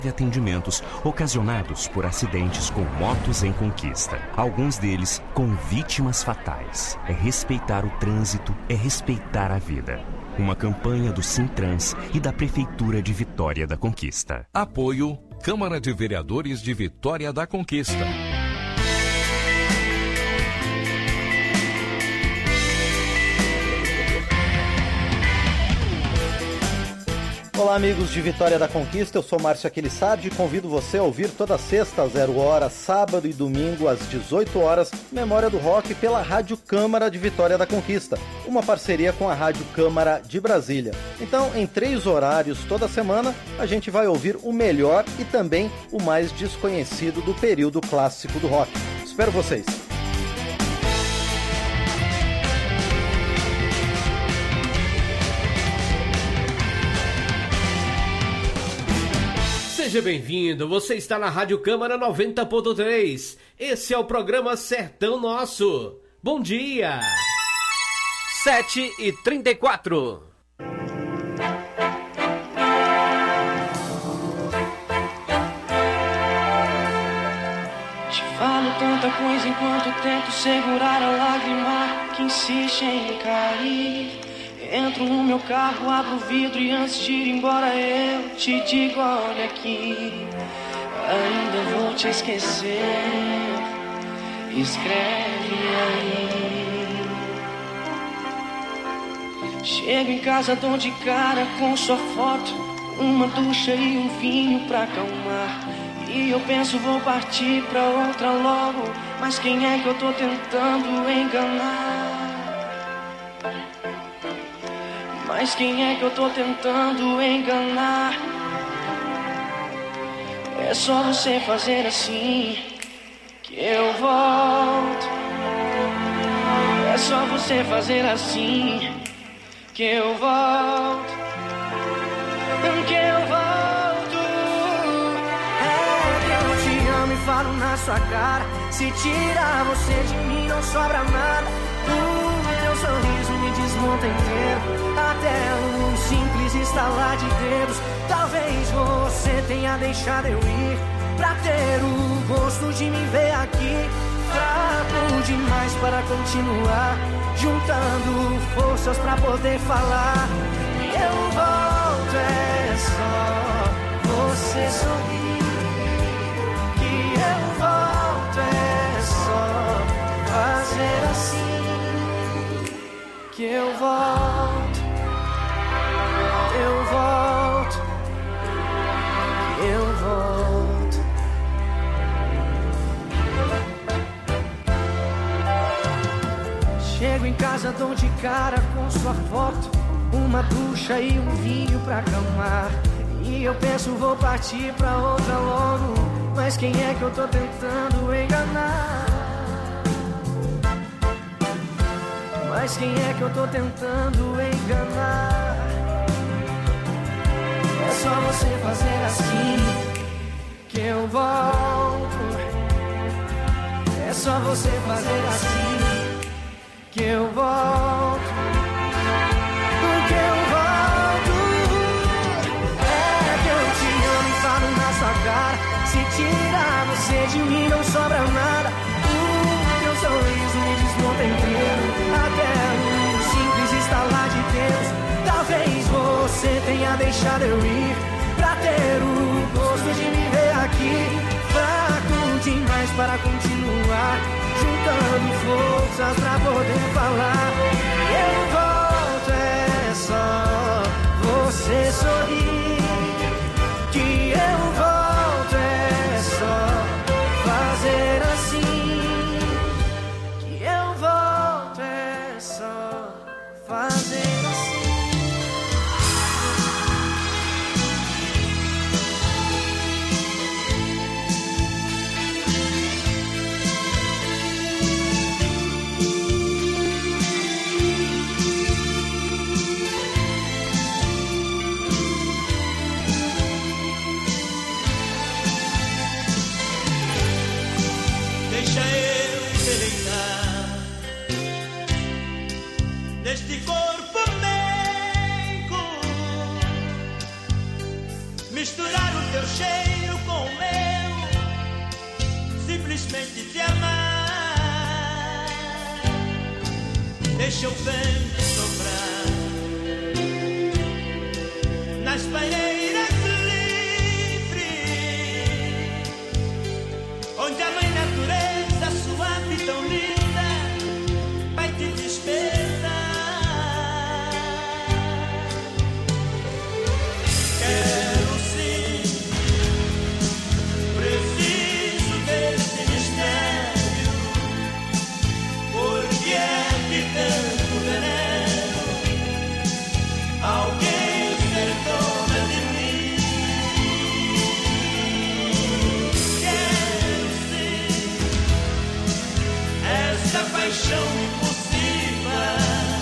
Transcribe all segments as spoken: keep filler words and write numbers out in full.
de atendimentos ocasionados por acidentes com motos em conquista. Alguns deles com vítimas fatais. É respeitar o trânsito, é respeitar a vida. Uma campanha do Sintrans e da Prefeitura de Vitória da Conquista. Apoio Câmara de Vereadores de Vitória da Conquista. Olá, amigos de Vitória da Conquista, eu sou Márcio Aquilissardi e convido você a ouvir toda sexta às zero hora, sábado e domingo às dezoito horas, Memória do Rock pela Rádio Câmara de Vitória da Conquista, uma parceria com a Rádio Câmara de Brasília. Então, em três horários toda semana, a gente vai ouvir o melhor e também o mais desconhecido do período clássico do rock. Espero vocês! Seja bem-vindo, você está na Rádio Câmara noventa ponto três. Esse é o programa Sertão Nosso. Bom dia! sete e trinta e quatro. Te falo tanta coisa enquanto tento segurar a lágrima que insiste em cair. Entro no meu carro, abro o vidro e antes de ir embora eu te digo, olha aqui, ainda vou te esquecer, escreve aí. Chego em casa, dou de cara com sua foto, uma ducha e um vinho pra acalmar. E eu penso, vou partir pra outra logo, mas quem é que eu tô tentando enganar? Mas quem é que eu tô tentando enganar? É só você fazer assim que eu volto. É só você fazer assim que eu volto. Que eu volto. É que eu te amo e falo na sua cara. Se tirar você de mim não sobra nada. O teu sorriso me desmonta inteiro. Até um simples estalar de dedos. Talvez você tenha deixado eu ir pra ter o gosto de me ver aqui. Fraco demais para continuar, juntando forças pra poder falar. Eu volto, é só você sorrir. Que eu volto, é só fazer assim. Que eu volto, eu volto, eu volto. Chego em casa, dou de cara com sua foto, uma ducha e um vinho pra acalmar. E eu penso, vou partir pra outra logo, mas quem é que eu tô tentando enganar? Mas quem é que eu tô tentando enganar? É só você fazer assim que eu volto. É só você fazer assim que eu volto. Porque eu volto. É que eu te amo e falo na sua cara. Se tirar você de mim não sobra nada. O teu sorriso me desmonta inteiro. Até um simples estalar de Deus. Talvez você tenha deixado eu ir pra ter o gosto de me ver aqui. Fraco demais para continuar, juntando forças pra poder falar. Eu volto, é só você sorrir. Que eu volto, é só fazer assim. Que eu volto, é só fazer assim. simplesmente te amar. Deixa o vento soprar nas pareiras livres, onde a mãe natureza suave e tão linda vai te despertar. Quero sim, preciso desse mistério, porque é que tanto veneno alguém perdona de mim. Quero sim essa paixão impossível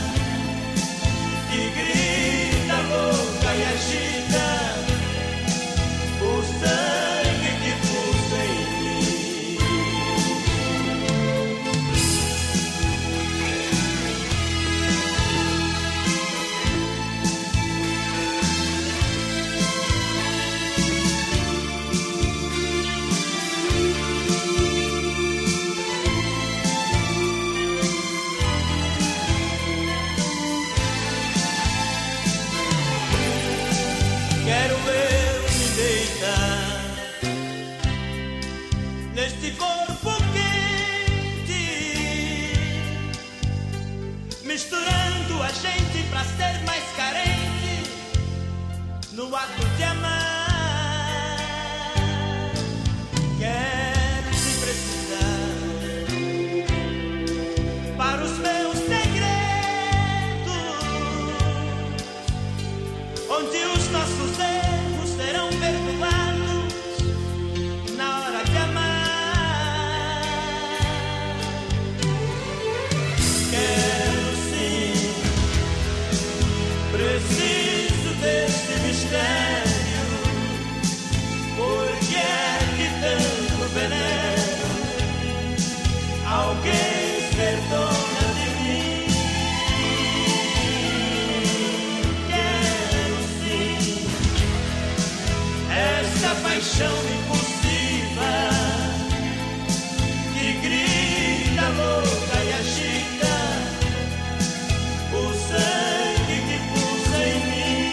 que grita louca e agita o sangue que pulsa em mim. Quero eu me deitar neste corpo quente, misturando a gente pra ser mais carente no ato de amar. Quero se precisar para os meus segredos, onde os nossos erros serão perdoados na hora de amar. Quero sim, preciso desse mistério, porque é que tanto veneno alguém perdona de mim. Quero sim essa paixão impossível que grita louca e agita o sangue que pulsa em mim.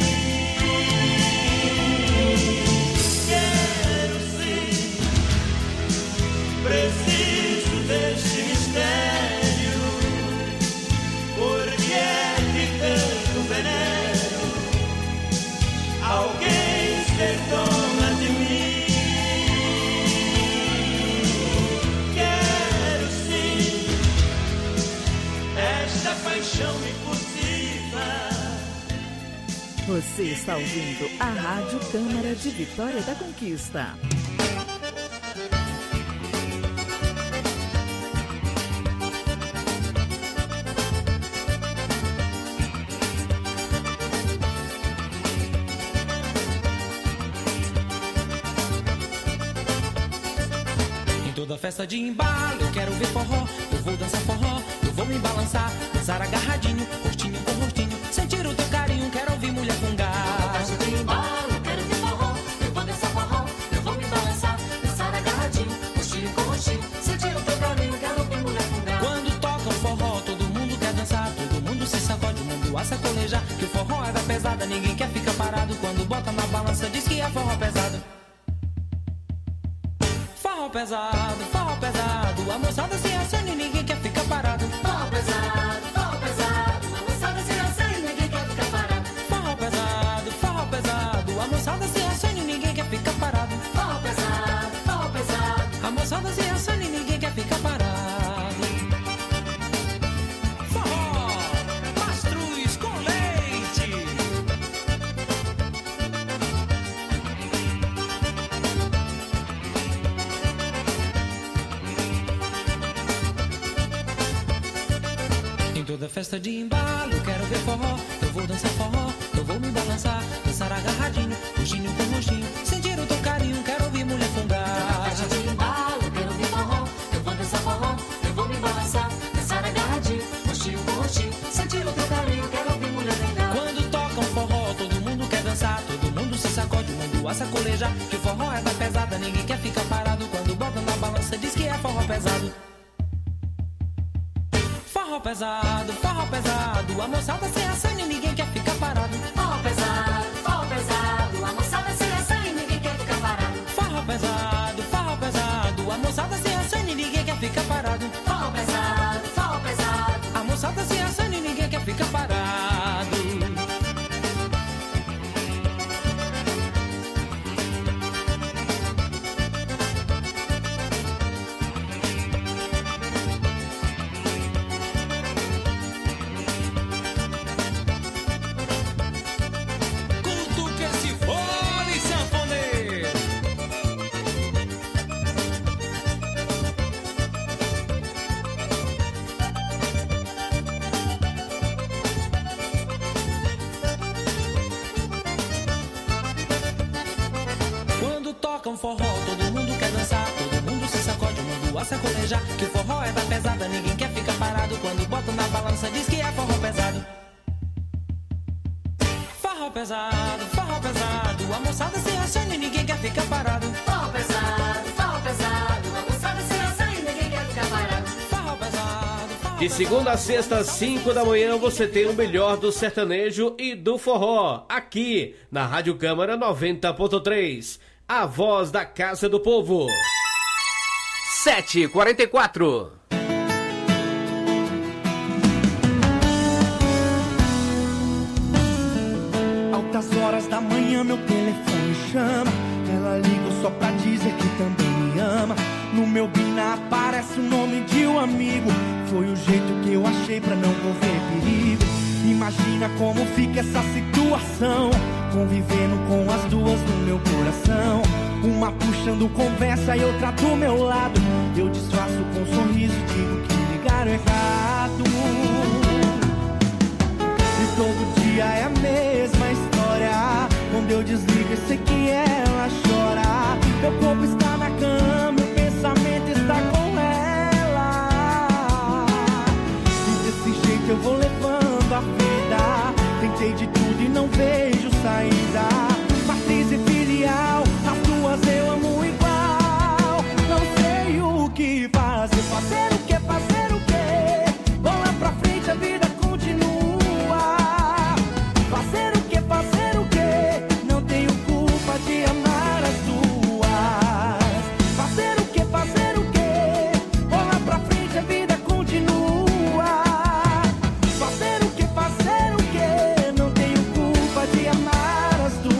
Quero sim, preciso deste mistério, porque é que tanto veneno alguém perdona de mim. Quero sim esta paixão impossível. Você está ouvindo a Rádio Câmara de Vitória da Conquista. Em toda festa de embalo eu quero ver forró, eu vou dançar forró, eu vou me balançar, dançar agarradinho, rostinho com rostinho, sentir o teu carinho, quero ouvir mulher fungar. Festa de embalo, eu quero ver forró, eu vou dançar forró, eu vou me balançar, dançar agarradinho, rostinho com rostinho, sentir o teu carinho, quero ouvir mulher fungar. Quando toca o forró, todo mundo quer dançar, todo mundo se sacode, o mundo a sacolejar, que o forró é da pesada, ninguém quer ficar parado, quando bota na balança diz que é forró pesado. Forró pesado, forró pesado, a moçada se acende e ninguém quer ficar parado. Forró pesado, forró pesado, a moçada se acende e ninguém quer ficar parado. Forró pesado, forró pesado, a moçada se acende e ninguém quer ficar parado. Forró pesado, forró pesado, A moçada se acende e ninguém quer ficar parado. Forró, mastruz com leite. Em toda festa de embalo eu quero ver forró, eu vou dançar forró, eu vou me balançar, dançar agarradinho, rostinho com rostinho, sentir o teu carinho, quero ouvir mulher fungar. festa de embalo, eu quero ver forró, eu vou dançar forró, eu vou me balançar, dançar agarradinho, rostinho com rostinho, sentir o teu carinho, quero ouvir mulher fungar. Quando toca um forró, todo mundo quer dançar, todo mundo se sacode, o mundo a sacolejar, que o forró é da pesada, ninguém quer ficar parado, quando bota na balança balança, diz que é forró pesado. Forró pesado, forró pesado, a moçada se assanha e ninguém quer ficar parado. Forró pesado, forró pesado, a moçada se assanha e ninguém quer ficar parado. Forró pesado, forró pesado, a moçada se assanha e ninguém quer ficar parado. Forró pesado, forró pesado, a moçada se assanha e ninguém quer ficar parado. Forró, todo mundo quer dançar, todo mundo se sacode, o mundo a sacolejar. Que o forró é da pesada, ninguém quer ficar parado. Quando bota na balança diz que é forró pesado. Forró pesado, forró pesado, a moçada se assanha e ninguém quer ficar parado. Forró pesado, forró pesado, a moçada se assanha e ninguém quer ficar parado. Forró pesado, forró De segunda a sexta, às cinco da manhã, você tem o melhor do sertanejo e do forró, aqui na Rádio Câmara noventa ponto três. A voz da Casa do Povo. sete e quarenta e quatro. Altas horas da manhã meu telefone chama. Ela liga só pra dizer que também me ama. No meu bina aparece o nome de um amigo. Foi o jeito que eu achei pra não correr perigo. Imagina como fica essa situação, convivendo com as duas no meu coração. Uma puxando conversa e outra do meu lado. Eu disfarço com um sorriso e digo que ligaram errado. E todo dia é a mesma história. Quando eu desligo eu sei que ela chora. Meu corpo está na cama, meu pensamento está com ela. E desse jeito eu vou levando a vida. Tentei de tudo e não vejo saída. Matriz e filial, as duas eu amo igual. Não sei o que fazer, fazer o que, fazer o que. Bola pra frente, a vida continua. Fazer o que, fazer o que. Não tenho culpa de amar as duas. Fazer o que, fazer o que. Bola pra frente, a vida continua. Fazer o que, fazer o que. Não tenho culpa de amar as duas.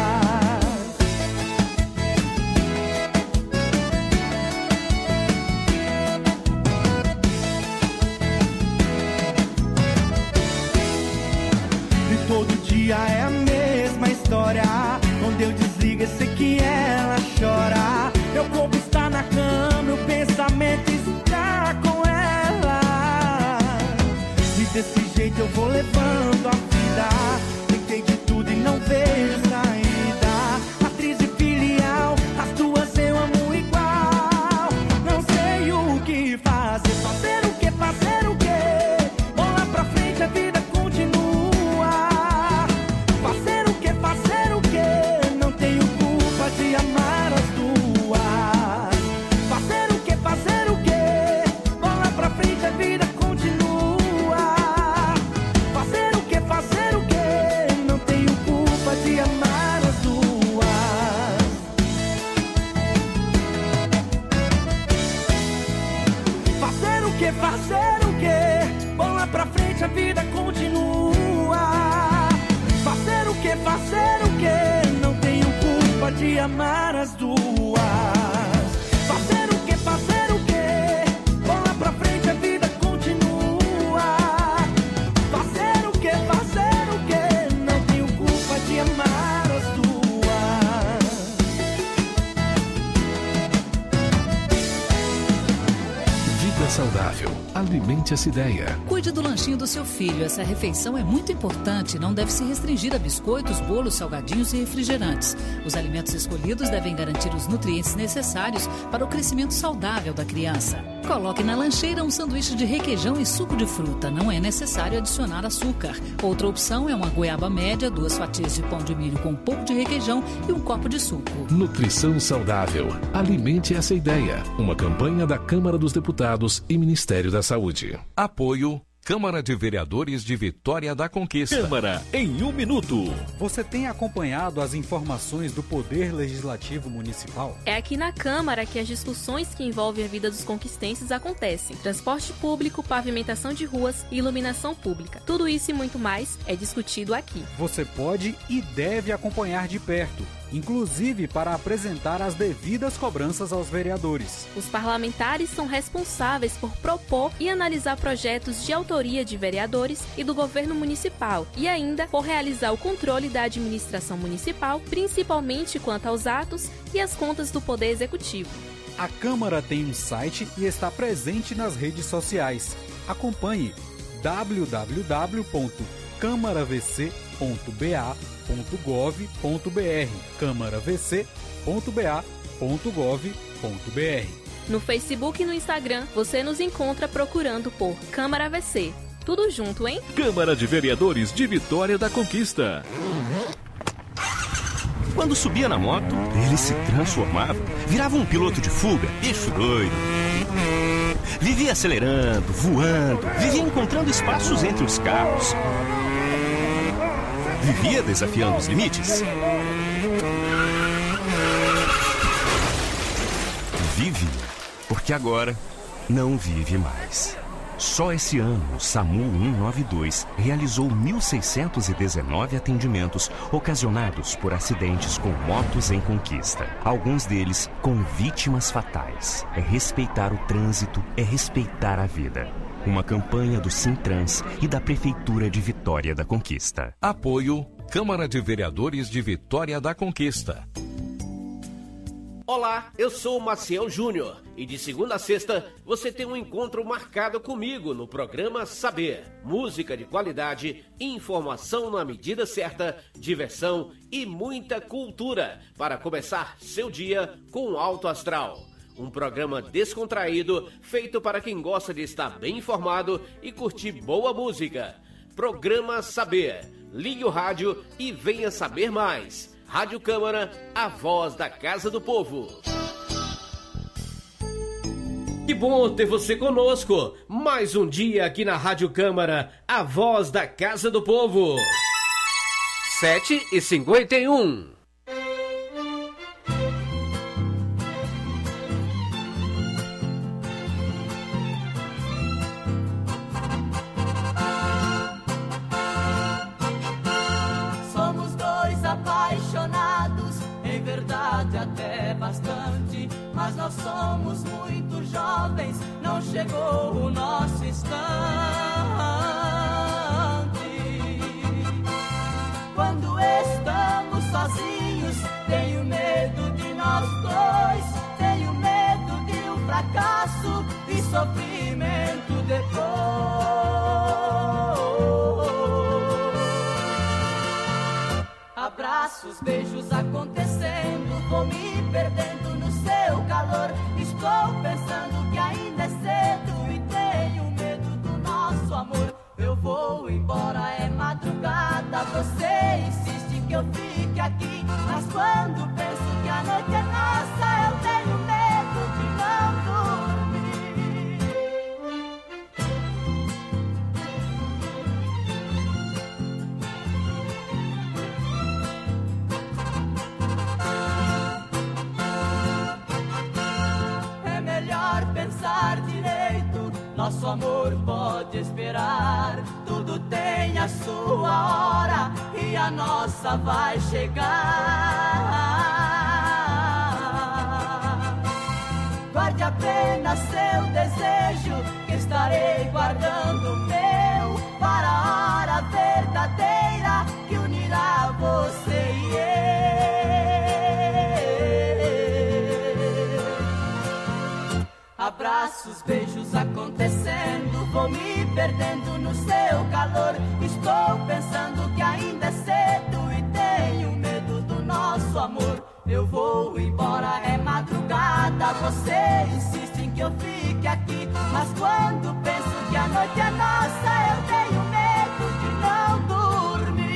E todo dia é a mesma história. Quando eu desligo eu sei que ela chora. Meu corpo está na cama, meu pensamento está com ela. E desse jeito eu vou levando a vida. Tentei de tudo e não vejo saída. Atriz e filial, as duas eu amo igual. Não sei o que fazer, fazer o que, fazer o que. Bola pra frente, a vida continua. Fazer o que, fazer o que. Não tenho culpa de amar as duas. Fazer o que, fazer o que. Bola pra frente, a vida continua. Fazer o que, fazer o que. Não tenho culpa de amar as duas. Fazer o que, fazer o que. Bola pra frente, a vida continua. Fazer o que, fazer o que. Não tenho culpa de amar as duas. Fazer o que, fazer o que. Bola pra frente, a vida continua. Fazer o que, fazer o que. Não tenho culpa de amar as duas. Vida saudável. Alimente essa ideia. Cuide do lanchinho do seu filho. Essa refeição é muito importante. Não deve se restringir a biscoitos, bolos, salgadinhos e refrigerantes. Os alimentos escolhidos devem garantir os nutrientes necessários para o crescimento saudável da criança. Coloque na lancheira um sanduíche de requeijão e suco de fruta. Não é necessário adicionar açúcar. Outra opção é uma goiaba média, duas fatias de pão de milho com um pouco de requeijão e um copo de suco. Nutrição saudável. Alimente essa ideia. Uma campanha da Câmara dos Deputados e Ministério da Saúde. Apoio Câmara de Vereadores de Vitória da Conquista. Câmara em um minuto. Você tem acompanhado as informações do Poder Legislativo Municipal? É aqui na Câmara que as discussões que envolvem a vida dos conquistenses acontecem. Transporte público, pavimentação de ruas e iluminação pública. Tudo isso e muito mais é discutido aqui. Você pode e deve acompanhar de perto, inclusive para apresentar as devidas cobranças aos vereadores. Os parlamentares são responsáveis por propor e analisar projetos de autoria de vereadores e do governo municipal e ainda por realizar o controle da administração municipal, principalmente quanto aos atos e as contas do Poder Executivo. A Câmara tem um site e está presente nas redes sociais. Acompanhe w w w ponto câmara v c ponto b a ponto gov ponto b r câmara v c ponto b a ponto gov ponto b r. No Facebook e no Instagram, você nos encontra procurando por Câmara V C. Tudo junto, hein? Câmara de Vereadores de Vitória da Conquista. Quando subia na moto, ele se transformava, virava um piloto de fuga, bicho doido. Vivia acelerando, voando, vivia encontrando espaços entre os carros. Vivia desafiando os limites. Vive, porque agora não vive mais. Só esse ano, o SAMU cento e noventa e dois realizou mil seiscentos e dezenove atendimentos ocasionados por acidentes com motos em conquista. Alguns deles com vítimas fatais. É respeitar o trânsito, é respeitar a vida. Uma campanha do Sintrans e da Prefeitura de Vitória da Conquista. Apoio Câmara de Vereadores de Vitória da Conquista. Olá, eu sou o Maciel Júnior e de segunda a sexta você tem um encontro marcado comigo no programa Saber. Música de qualidade, informação na medida certa, diversão e muita cultura para começar seu dia com alto astral. Um programa descontraído, feito para quem gosta de estar bem informado e curtir boa música. Programa Saber. Ligue o rádio e venha saber mais. Rádio Câmara, a voz da Casa do Povo. Que bom ter você conosco. Mais um dia aqui na Rádio Câmara, a voz da Casa do Povo. sete e cinquenta e um. Até bastante, mas nós somos muito jovens, não chegou o nosso instante. Quando estamos sozinhos, tenho medo de nós dois, tenho medo de um fracasso e sofrimento depois. Abraços, beijos acontecendo, vou me perdendo no seu calor. Estou pensando que ainda é cedo e tenho medo do nosso amor. Eu vou embora, é madrugada, você insiste que eu fique aqui. Mas quando penso que a noite é nossa, eu tenho medo de não dormir. Pensar direito, nosso amor pode esperar. Tudo tem a sua hora e a nossa vai chegar. Guarde apenas seu desejo, que estarei guardando o meu para a hora verdadeira que unirá você e eu. Abraços, beijos acontecendo, vou me perdendo no seu calor. Estou pensando que ainda é cedo e tenho medo do nosso amor. Eu vou embora, é madrugada, você insiste em que que eu fique aqui. Mas quando penso que a noite é nossa, eu tenho medo de não dormir.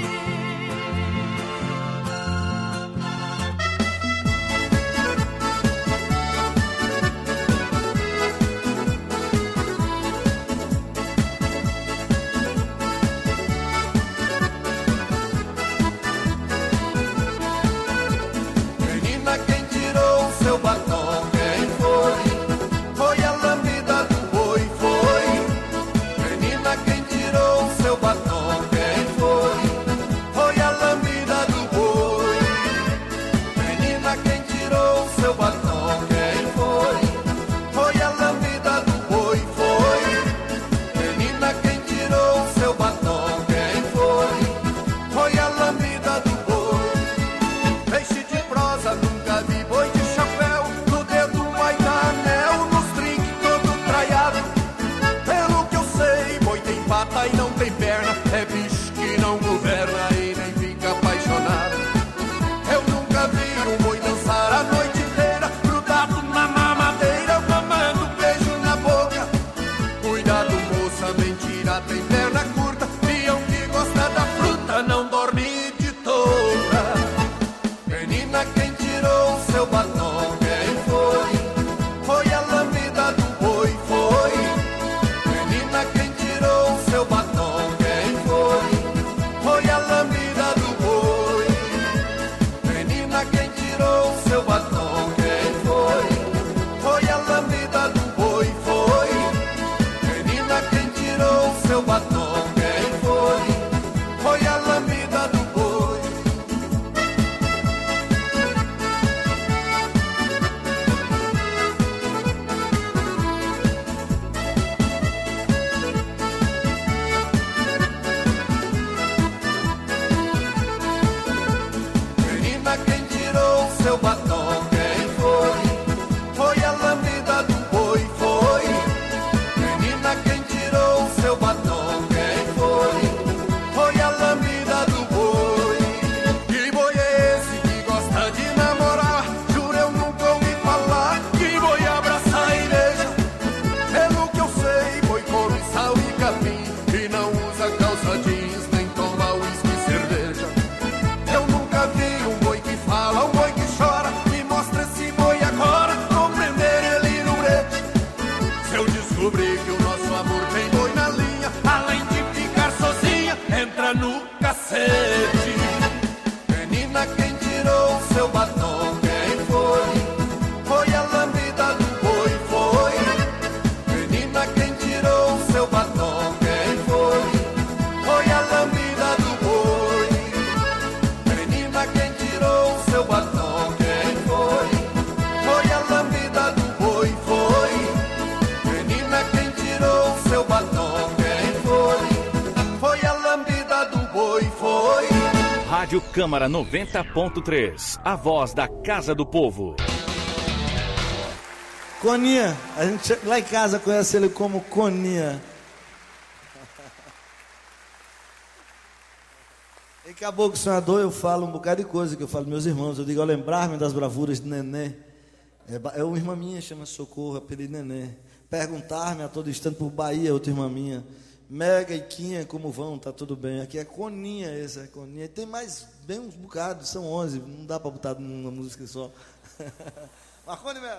Menina, quem tirou seu batom? Quem foi? Foi a lambida do boi, foi. Menina, quem tirou seu batom? Quem foi? Foi a lambida do boi. Menina, quem tirou seu batom? Quem foi? Foi a lambida do boi, foi. Menina, quem tirou seu batom? Quem foi? Foi a lambida do boi. Peixe de prosa, nunca vi boi de chapéu. No dedo vai dar anel, nos trinques todo traiado. Pelo que eu sei, boi tem pata e não tem perna. É bicho que não governa e nem fica apaixonado. Eu nunca vi um boi dançar a noite inteira, grudado na mamadeira, mamando beijo na boca. Cuidado, moça, mentira, tem perna curta. Peão que gosta da fruta não dorme de toda. Menina, quem tirou seu batom? Quem foi? Foi a lambida do boi, foi. Menina, quem tirou seu batom? Quem foi? Foi a lambida do boi. Menina, quem tirou seu batom? Quem foi? Foi a lambida do boi, foi. Menina, quem tirou seu batom? Quem foi? Foi a lambida do boi. Menina, quem tirou seu batom? Quem foi? Foi a lambida do boi, foi. Menina, quem tirou seu batom? Quem foi? Foi a lambida do boi. Que boi é esse que gosta de namorar? Juro, eu nunca ouvi falar. Que boi abraça a igreja. Pelo que eu sei, boi come sal e capim e não usa calça jeans, nem toma uísque e cerveja. Eu nunca vi um boi que fala, um boi que chora. Me mostra esse boi agora, compreender ele no brete. Se eu descobrir que o nosso amor tem boi na linha, além de ficar sozinha, entra no cacete. Menina, quem tirou seu batom? Quem foi? Foi a lambida do boi, foi. Menina, quem tirou seu batom? Quem foi? Foi a lambida do boi. Menina, quem tirou seu batom? Quem foi? Foi a lambida do boi, foi. Menina, quem tirou seu batom? Quem foi? Foi a lambida do boi, foi. Rádio Câmara noventa ponto três, a voz da Casa do Povo. Coninha, a gente lá em casa conhece ele como Coninha. Em Caboclo Sonhador eu falo um bocado de coisa que eu falo meus irmãos. Eu digo, ao lembrar-me das bravuras de Nenê. É, ba- é uma irmã minha, chama Socorro, apelido Nenê. Perguntar-me a todo instante por Bahia, outra irmã minha. Mega e Quinha, como vão? Tá tudo bem. Aqui é Coninha, esse é Coninha. Tem mais, bem uns bocados, são onze. Não dá para botar numa música só. Marconi Melo.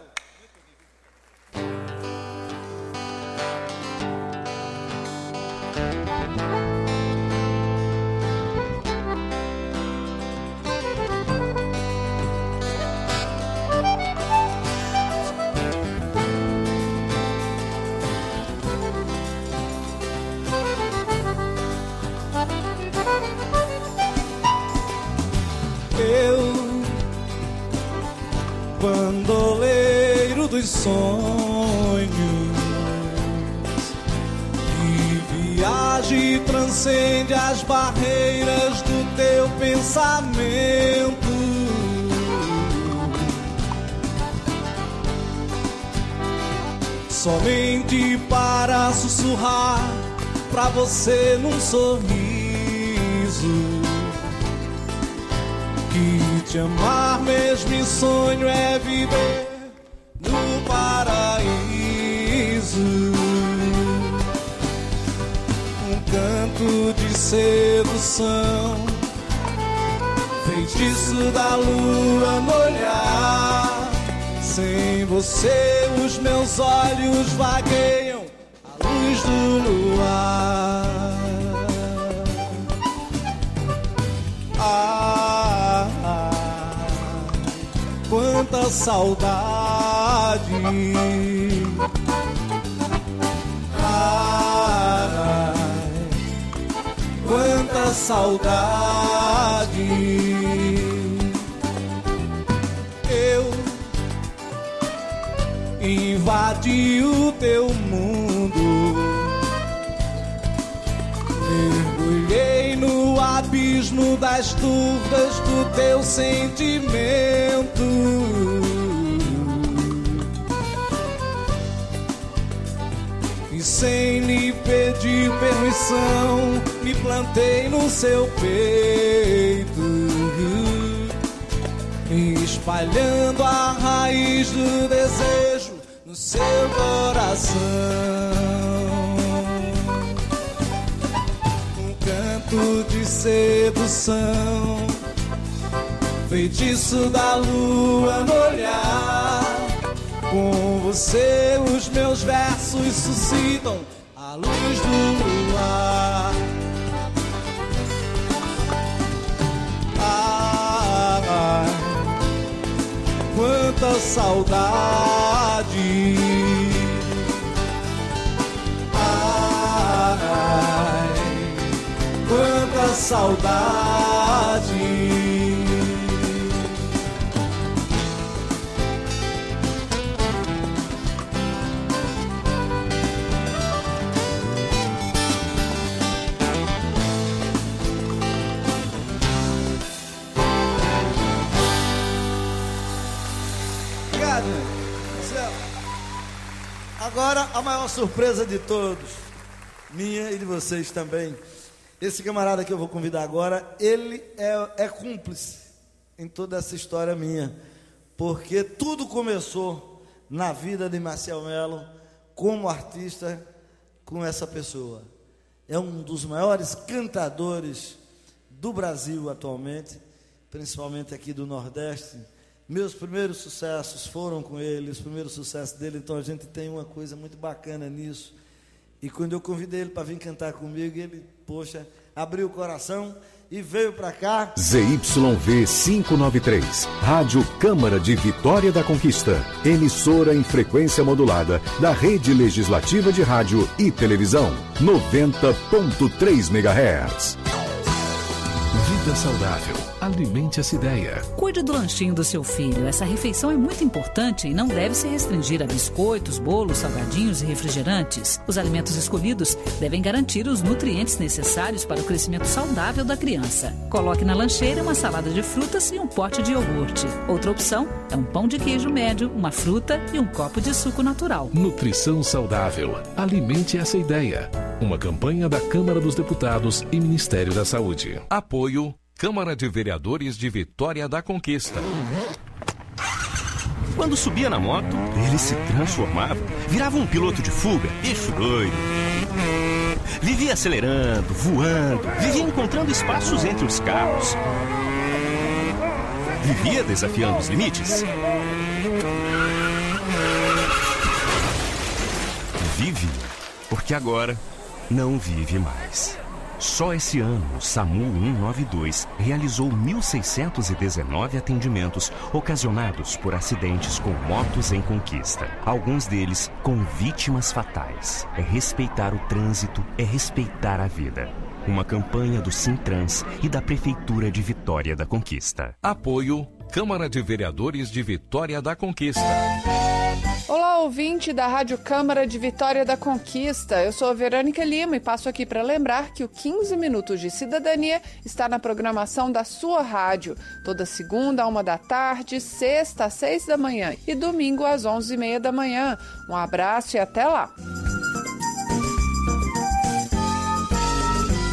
Eu, bandoleiro dos sonhos, que viaja e transcende as barreiras do teu pensamento. Somente para sussurrar pra você num sorriso que te amar mesmo em sonho é viver no paraíso. sedução, feitiço da lua no olhar. Sem você os meus olhos vagueiam à luz do luar. Ah, ah, quanta saudade. Ah, quanta saudade. Eu invadi o teu mundo, mergulhei no abismo das dúvidas do teu sentimento. E sem lhe pedir permissão, me plantei no seu peito, espalhando a raiz do desejo no seu coração. Um canto de sedução, feitiço da lua no olhar. Com você os meus versos suscitam a luz do luar. Ah, ah, quanta saudade. Ah, ah, quanta saudade. Agora, a maior surpresa de todos, minha e de vocês também. Esse camarada que eu vou convidar agora, ele é, é cúmplice em toda essa história minha, porque tudo começou na vida de Marcel Melo como artista com essa pessoa. É um dos maiores cantadores do Brasil atualmente, principalmente aqui do Nordeste. Meus primeiros sucessos foram com ele, os primeiros sucessos dele, então a gente tem uma coisa muito bacana nisso. E quando eu convidei ele para vir cantar comigo, ele, poxa, abriu o coração e veio para cá. Z Y V quinhentos e noventa e três, Rádio Câmara de Vitória da Conquista, emissora em frequência modulada da Rede Legislativa de Rádio e Televisão, noventa ponto três megahertz. Vida saudável. Alimente essa ideia. Cuide do lanchinho do seu filho. Essa refeição é muito importante e não deve se restringir a biscoitos, bolos, salgadinhos e refrigerantes. Os alimentos escolhidos devem garantir os nutrientes necessários para o crescimento saudável da criança. Coloque na lancheira uma salada de frutas e um pote de iogurte. Outra opção é um pão de queijo médio, uma fruta e um copo de suco natural. Nutrição saudável. Alimente essa ideia. Uma campanha da Câmara dos Deputados e Ministério da Saúde. Apoio Câmara de Vereadores de Vitória da Conquista. Quando subia na moto, ele se transformava, virava um piloto de fuga, eixo doido. Vivia acelerando, voando, vivia encontrando espaços entre os carros. Vivia desafiando os limites. Vive, porque agora não vive mais. Só esse ano, o SAMU cento e noventa e dois realizou mil seiscentos e dezenove atendimentos ocasionados por acidentes com motos em conquista. Alguns deles com vítimas fatais. É respeitar o trânsito, é respeitar a vida. Uma campanha do Sintrans e da Prefeitura de Vitória da Conquista. Apoio Câmara de Vereadores de Vitória da Conquista. Olá, ouvinte da Rádio Câmara de Vitória da Conquista. Eu sou a Verônica Lima e passo aqui para lembrar que o quinze Minutos de Cidadania está na programação da sua rádio. Toda segunda a uma da tarde, sexta às seis da manhã e domingo às onze e meia da manhã. Um abraço e até lá.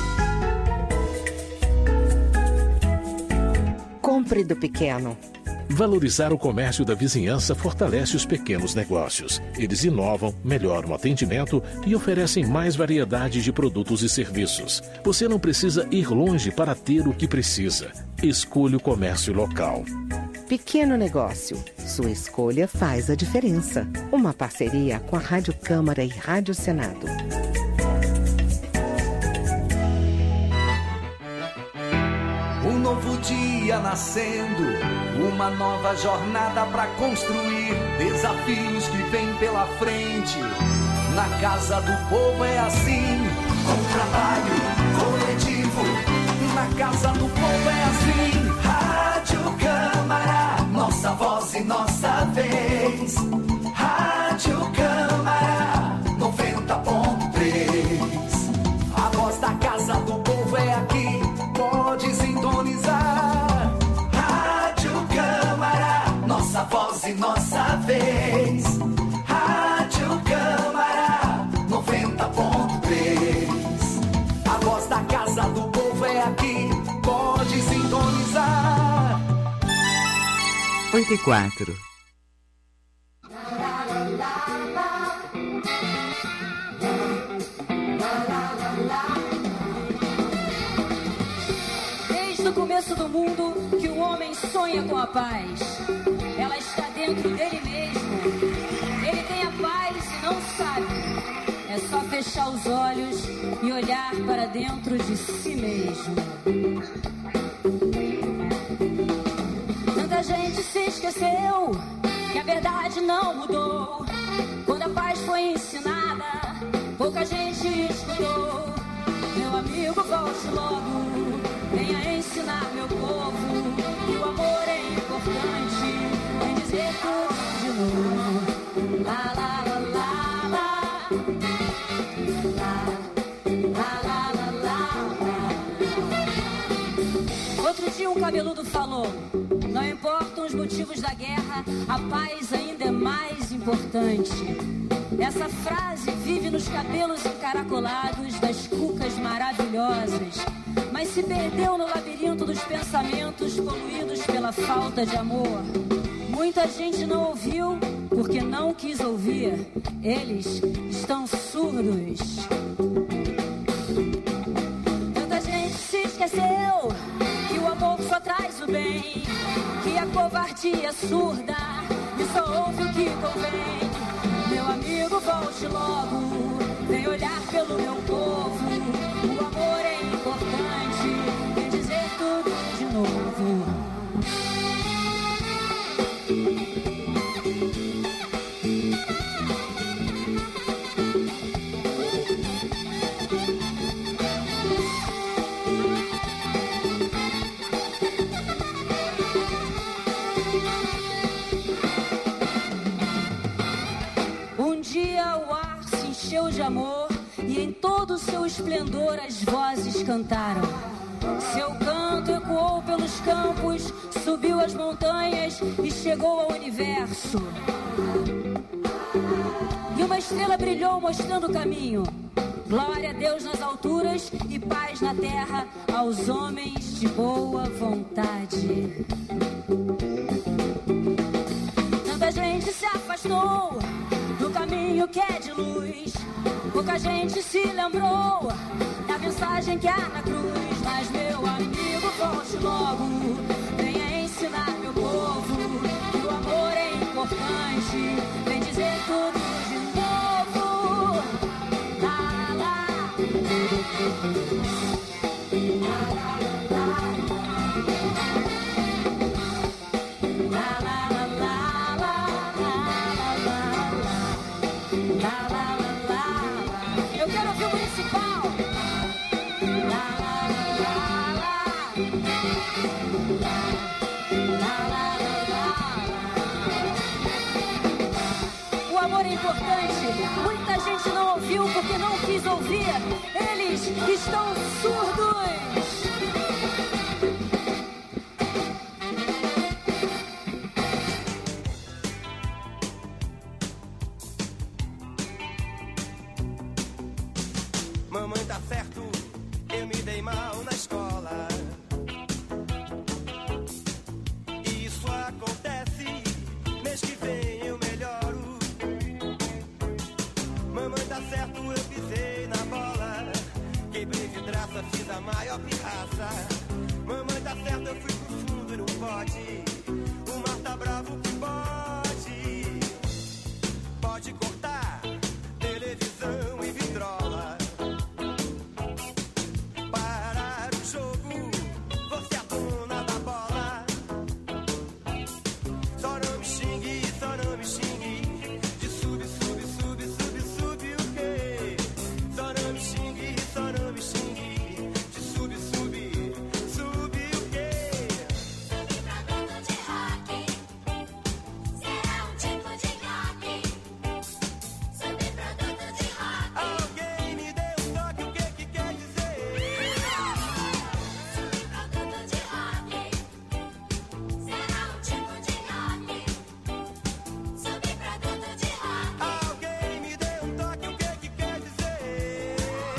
Compre do pequeno. Valorizar o comércio da vizinhança fortalece os pequenos negócios. Eles inovam, melhoram o atendimento e oferecem mais variedade de produtos e serviços. Você não precisa ir longe para ter o que precisa. Escolha o comércio local. Pequeno negócio. Sua escolha faz a diferença. Uma parceria com a Rádio Câmara e Rádio Senado. Um novo dia nascendo, uma nova jornada pra construir, desafios que vêm pela frente. Na Casa do Povo é assim, com trabalho coletivo. Na Casa do Povo é assim, Rádio Câmara, nossa voz e nossa vez. Rádio Câmara, noventa ponto três. A voz da Casa do Povo é aqui, pode sintonizar. Rádio Câmara, nossa voz e nossa vez. Rádio Câmara, noventa ponto três. A voz da Casa do Povo é aqui, pode sintonizar. oito e quatro. Desde o começo do mundo que o homem sonha com a paz. Ela está dentro dele mesmo. Ele tem a paz e não sabe. É só fechar os olhos e olhar para dentro de si mesmo. Tanta gente se esqueceu que a verdade não mudou. Quando a paz foi ensinada, pouca gente escutou. Meu amigo, volte logo, venha ensinar meu povo que o amor é importante. Vem dizer tudo de novo. Lá, lá, lá, lá, lá. Lá, lá, lá, lá, lá. Outro dia um cabeludo falou: não importam os motivos da guerra, a paz ainda é mais importante. Essa frase vive nos cabelos encaracolados das cucas maravilhosas, mas se perdeu no labirinto dos pensamentos poluídos pela falta de amor. Muita gente não ouviu porque não quis ouvir. Eles estão surdos. Tanta gente se esqueceu que o amor só traz o bem, que a covardia é surda e só ouve o que convém. Meu amigo, volte logo, vem olhar pelo meu povo. O amor é importante, vem dizer tudo de novo. De amor, e em todo o seu esplendor as vozes cantaram. Seu canto ecoou pelos campos, subiu as montanhas e chegou ao universo. E uma estrela brilhou mostrando o caminho. Glória a Deus nas alturas e paz na terra aos homens de boa vontade. Tanta gente se afastou do caminho que é de luz. Pouca gente se lembrou da mensagem que há na cruz. Mas meu amigo, volte logo, venha ensinar meu povo que o amor é importante. Vem dizer tudo de novo. Lá, lá. Muita gente não ouviu porque não quis ouvir. Eles estão surdos. Mamãe, tá certo, eu me dei mal na escola. Isso acontece a maior pirraça. Mamãe tá certa, eu fui pro fundo e não pode. O mar tá bravo que pode. Pode cortar televisão e vitrola. Parar o jogo, você é a dona da bola. Só não me xingue, só não me xingue. De sub, sub, sub, sub, sub o quê? Só não me xingue, só não me xingue. De sub, sub, sub o quê? Subproduto de rock. Será um tipo de rock. Subproduto de rock. Alguém me dê um toque, o que que quer dizer? Subproduto de rock. Será um tipo de rock. Subproduto de rock. Alguém me dê um toque, o que que quer dizer?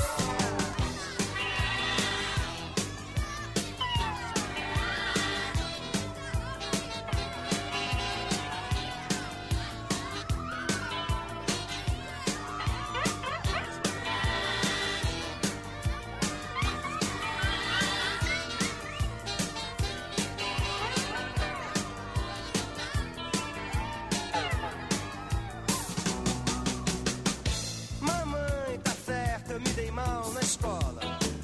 Mamãe tá certa, eu me dei mal na escola.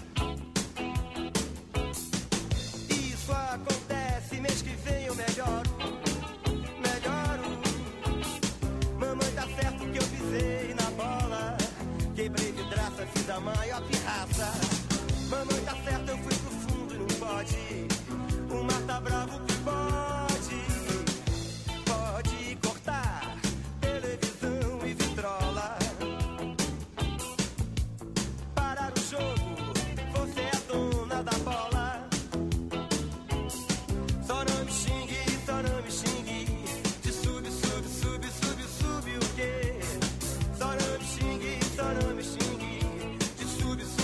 Isso acontece, mês que vem eu melhoro, melhoro. Mamãe tá certo que eu pisei na bola. Quebrei vidraça, fiz a maior pirraça. Mamãe tá certa, eu fui pro fundo e não pode. O mar tá bravo que pode. Pode cortar televisão e vitrola. Parar o jogo, você é a dona da bola. Só não me xingue, só não me xingue. De sub, sub, sub, sub, sub o quê? Só não me xingue, só não me xingue. De sub, sub.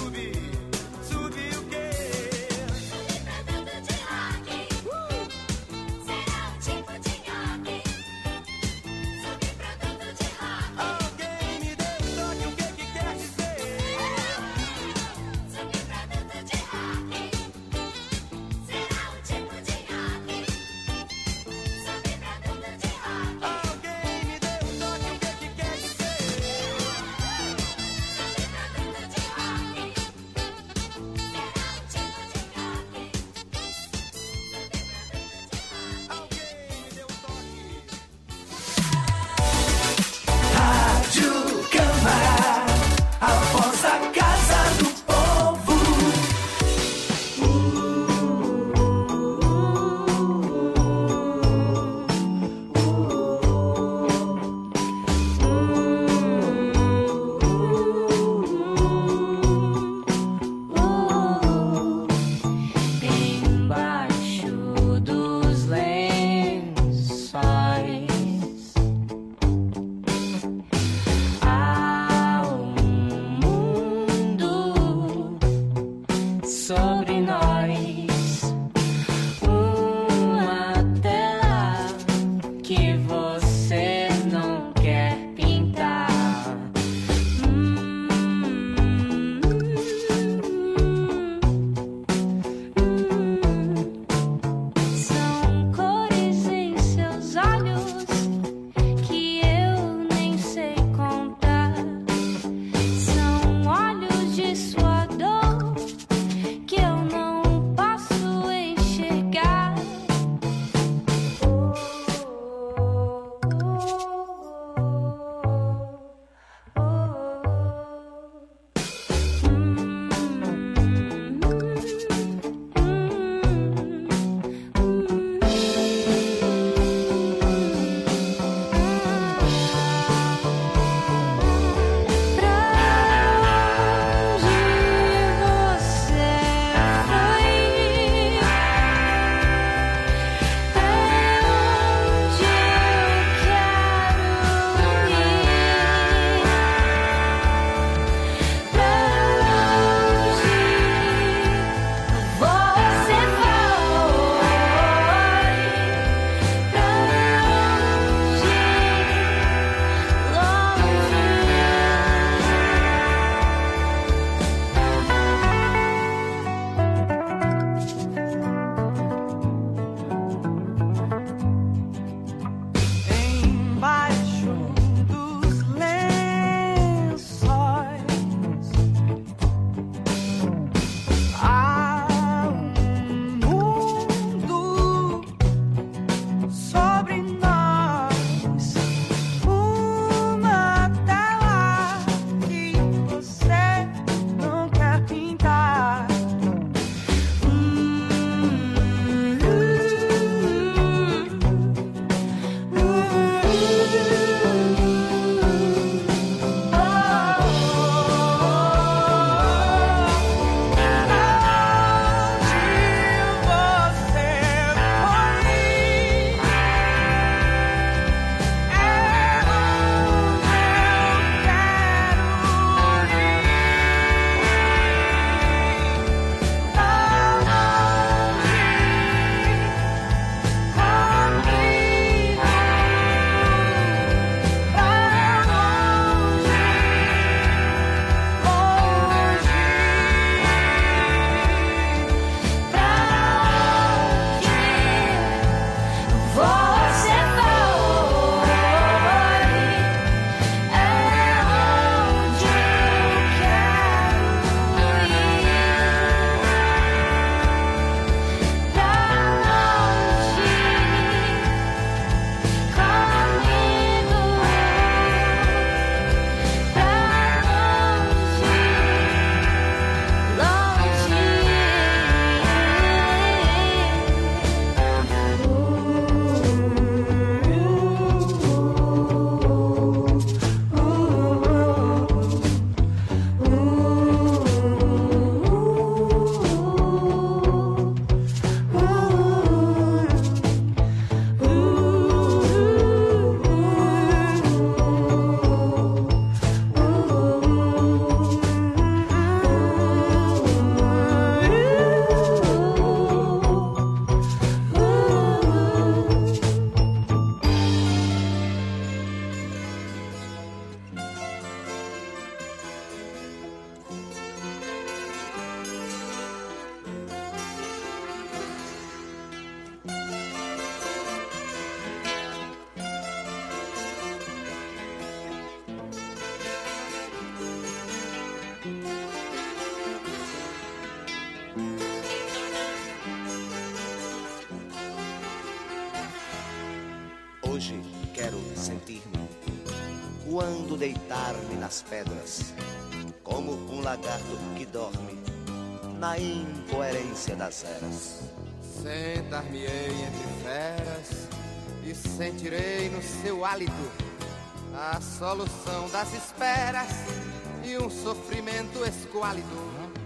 quero sentir-me quando deitar-me nas pedras, como um lagarto que dorme na incoerência das eras. Sentar-me-ei entre feras e sentirei no seu hálito a solução das esperas e um sofrimento esquálido.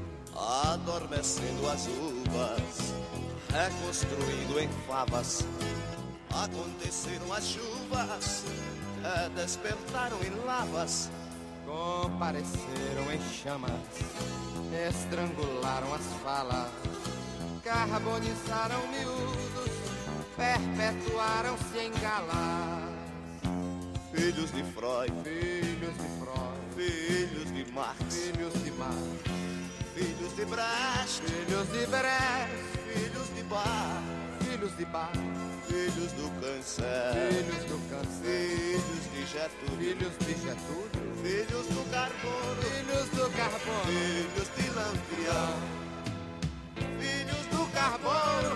Adormecendo as uvas, reconstruindo em favas, aconteceram as chuvas, que despertaram em lavas, compareceram em chamas, estrangularam as falas, carbonizaram miúdos, perpetuaram-se em galas. Filhos de Freud, filhos de Freud, filhos de Marx, filhos de Marx, filhos de Brecht, filhos de Brecht, filhos de Bach, filhos de Bach, filhos do câncer, filhos do câncer, filhos de Getúlio, filhos de Getúlio, filhos do carbono, filhos do carbono, filhos de Lampião, filhos do carbono,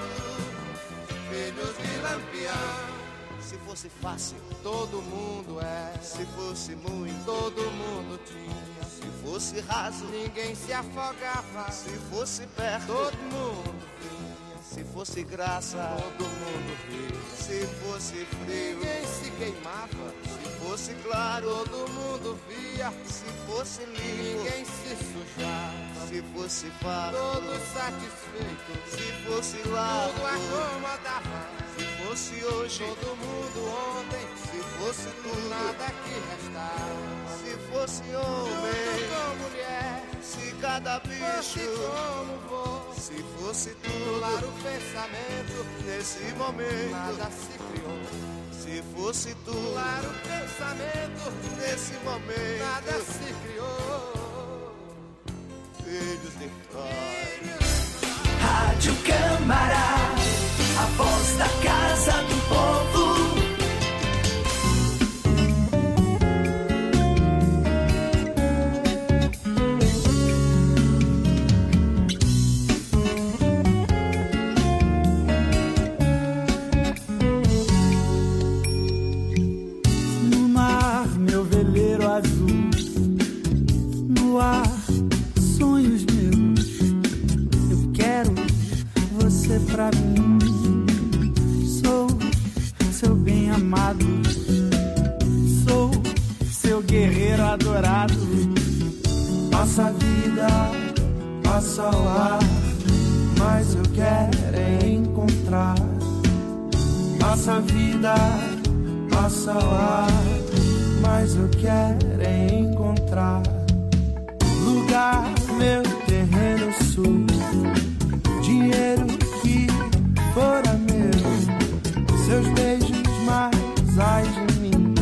filhos de Lampião. Se fosse fácil, todo mundo é. Se fosse muito, todo mundo tinha. Se fosse raso, ninguém se afogava. Se fosse perto, todo mundo vinha. Se fosse graça, todo mundo ria. Se fosse frio, ninguém se queimava. Se fosse claro, todo mundo via. Se fosse limpo, ninguém se sujava. Se fosse farto, todo satisfeito. Se fosse largo, tudo acomodava. Se fosse hoje, todo mundo ontem. Se fosse tudo, nada que restava. Se fosse homem, tudo com mulher. Se cada bicho fosse como vou. Se fosse tudo, claro o pensamento. Nesse momento, nada se criou. Se fosse tudo, claro o pensamento. Nesse momento, nada se criou. Filhos de Freud. Rádio Câmara, a voz da Casa do Povo. No mar, meu veleiro azul, no ar, sonhos meus, eu quero você pra mim. Sou seu bem amado, sou seu guerreiro adorado. Passa a vida, passa o ar, mas eu quero é encontrar. Passa a vida, passa o ar, mas eu quero é encontrar. Lugar, meu terreno sul, dinheiro que fora meu, seus beijos mais ai de mim.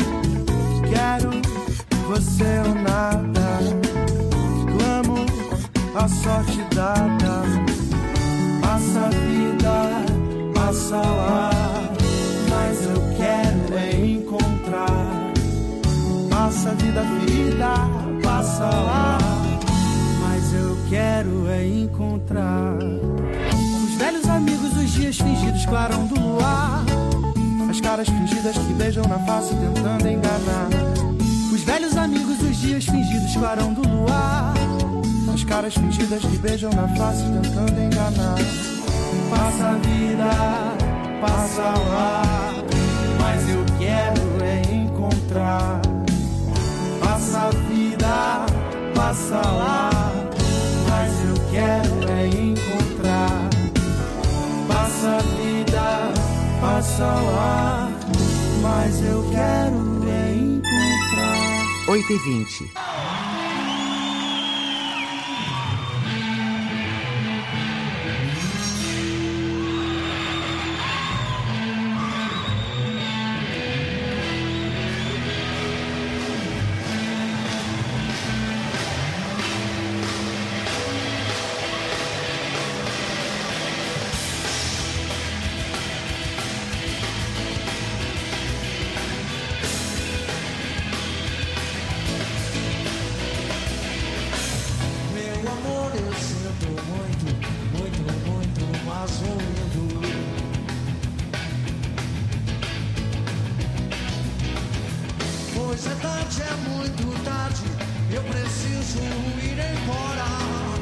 Quero você ou nada, clamo a sorte dada. Passa a vida, passa o ar, mas eu quero é encontrar. Passa a vida ferida, passa o ar, mas eu quero é encontrar. Os velhos amigos, os dias fingidos, clarão do luar, as caras fingidas que beijam na face tentando enganar. Os velhos amigos, os dias fingidos, clarão do luar, as caras fingidas que beijam na face tentando enganar. Passa a vida, passa o ar, mas eu quero é encontrar. Passa a vida, passa o ar, mas eu quero é encontrar. Passa a vida, passa o ar, mas eu quero é encontrar. oito e vinte. Pois é tarde, é muito tarde, eu preciso ir embora.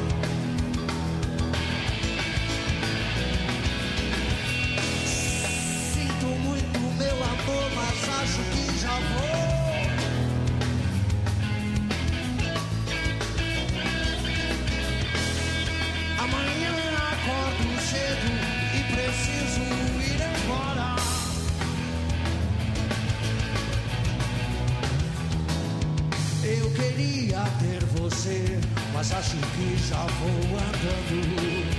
Sinto muito, meu amor, mas acho que já vou. Amanhã acordo cedo e preciso ir embora. Eu queria ter você, mas acho que já vou andando.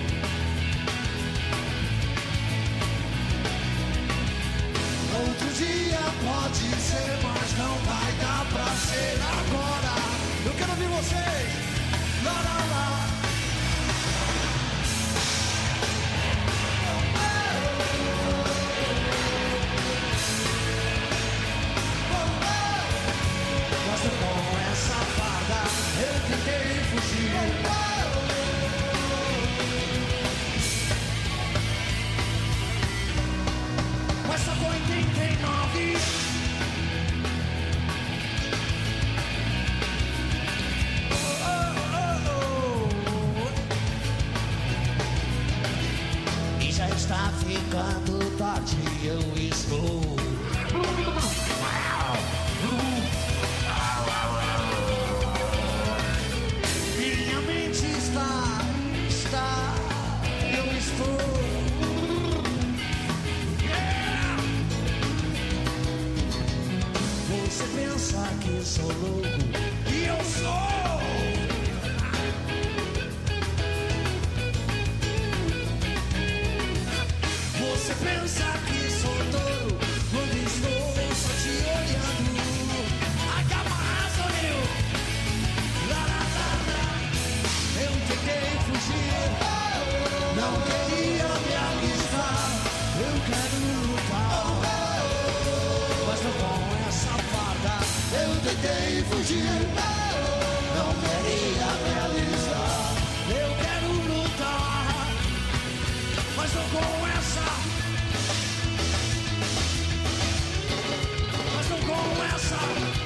Outro dia pode ser, mas não vai dar pra ser agora. Eu quero ouvir vocês. Lá, lá, lá. Mas com essa farda eu tentei fugir. Mas só com oitenta e nove. Oh, oh, oh. E já está ficando tarde, eu estou. Minha mente está, está, eu estou. Yeah! Você pensa que sou louco e eu sou. Você pensa que sou tolo quando estou só te olhando. Acaba, meu. Lá, lá, lá, lá. Eu tentei fugir, não queria me alistar. Eu quero lutar, mas não com essa farda. Eu tentei fugir, não queria me alistar. Eu quero lutar, mas não com essa. Mas não com essa.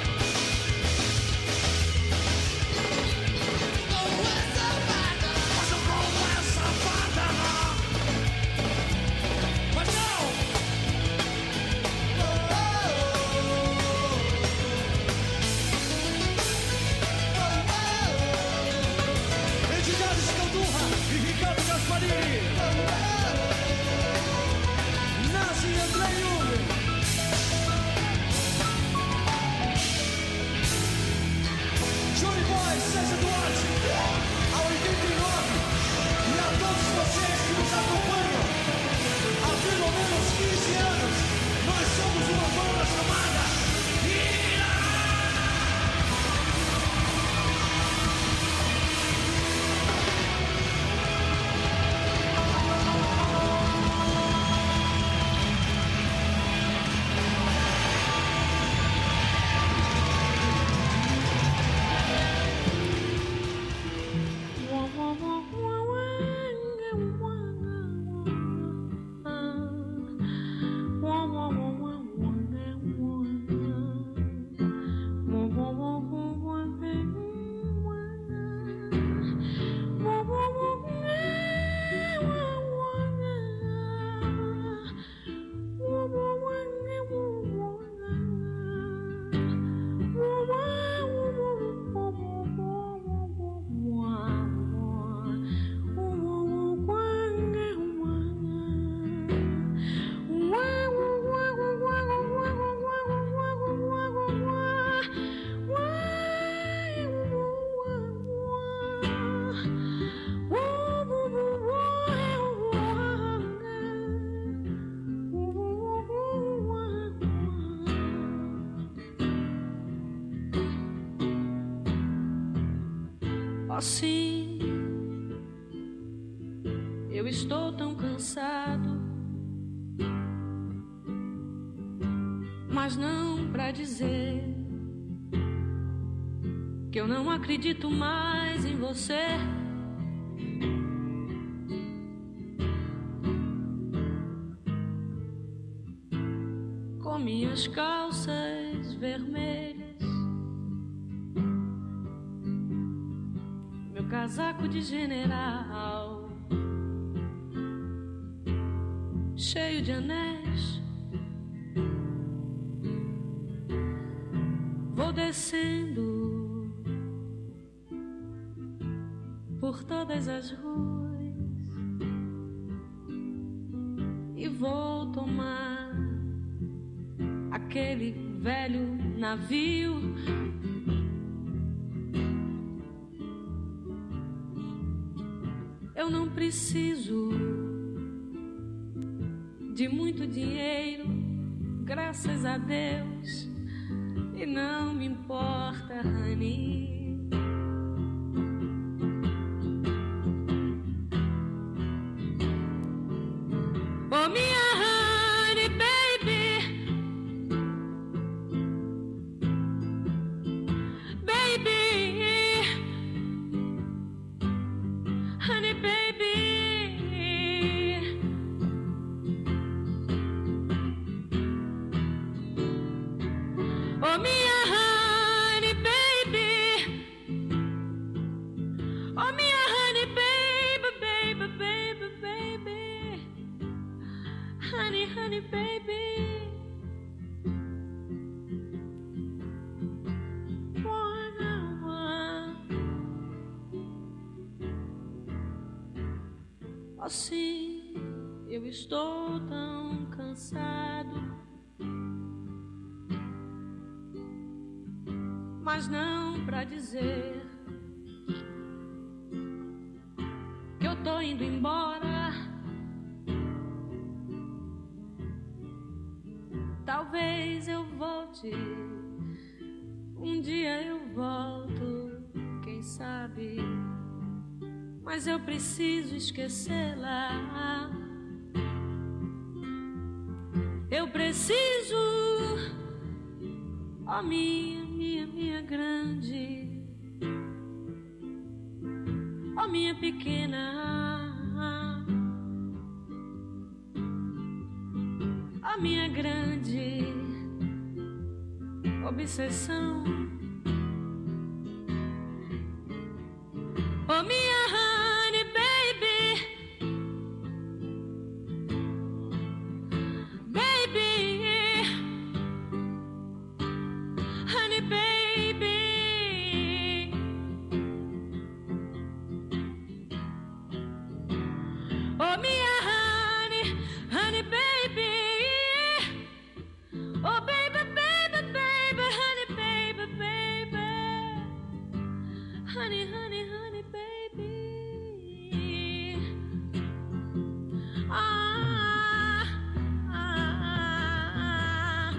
Sim, eu estou tão cansado, mas não pra dizer que eu não acredito mais em você. Com minhas calças vermelhas casaco de general, cheio de anéis. Vou descendo por todas as ruas e vou tomar aquele velho navio. Eu não preciso de muito dinheiro, graças a Deus, e não me importa, honey. Oh, minha honey baby, baby, honey baby. Oh, minha honey baby, oh, minha honey baby, baby, baby, baby, honey, honey baby. Assim, eu estou tão cansado, mas não pra dizer que eu tô indo embora. Talvez eu volte, um dia eu volto, quem sabe, mas eu preciso esquecê-la. Eu preciso, oh minha, minha, minha grande, oh minha pequena, oh minha grande obsessão, oh minha honey baby, baby, honey baby, oh minha honey, honey baby, oh baby, baby, baby, honey baby, baby, honey, honey, honey baby. Ah, ah, ah.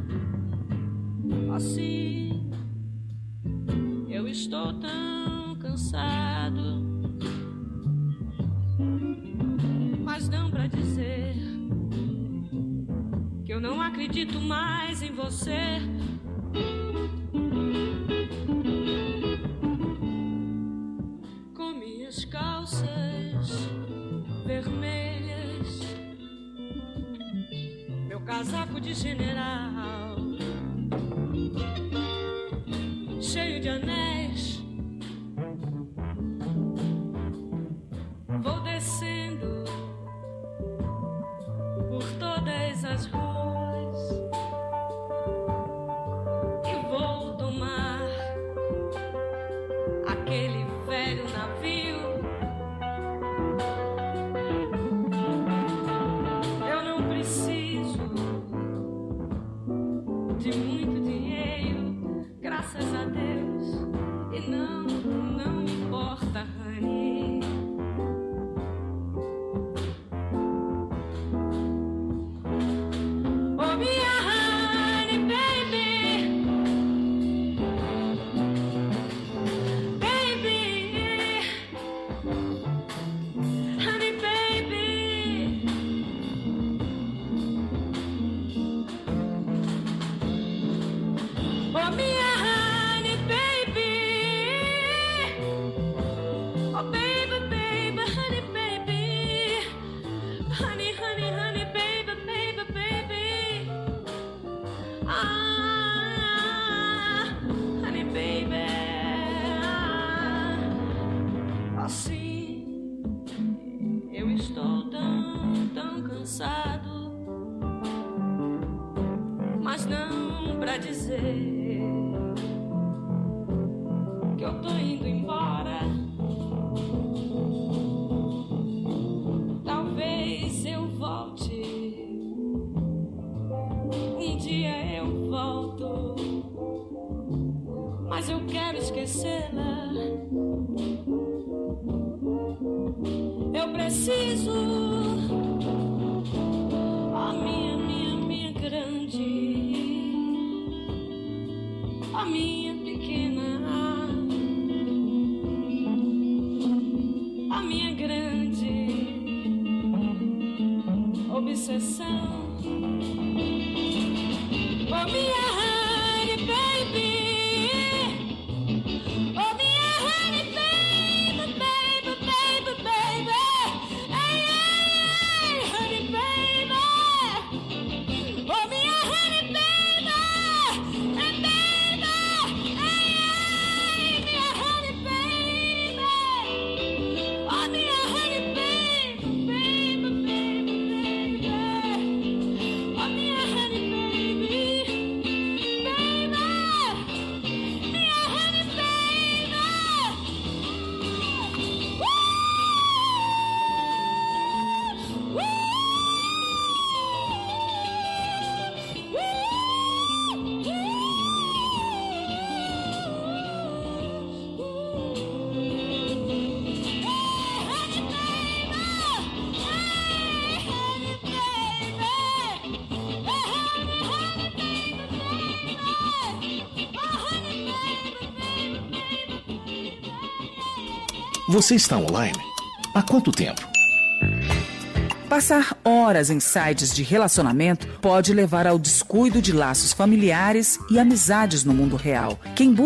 Assim, eu estou tão cansado, mas não pra dizer que eu não acredito mais em você. Com minhas calças vermelhas, meu casaco de general, cheio de anéis, vou descendo por todas as ruas e vou tomar aquele velho navio. Eu não preciso de muito dinheiro, graças a Deus, e não, não importa, honey. Oh, minha honey baby, baby, honey baby, oh minha honey dizer que eu tô indo embora. Talvez eu volte, um dia eu volto, mas eu quero esquecê-la. Eu preciso, a minha, minha, minha grande, a minha pequena, a minha grande obsessão. Oh, minha honey baby, oh, minha honey baby, baby, baby, baby, hey, hey, hey, honey baby, oh, minha honey baby, hey, baby, hey, hey, minha honey baby, oh, minha honey baby, baby, baby, baby, oh, minha honey baby, baby, minha honey baby. Você está online? Há quanto tempo? Passar horas em sites de relacionamento pode levar ao descuido de laços familiares e amizades no mundo real. Quem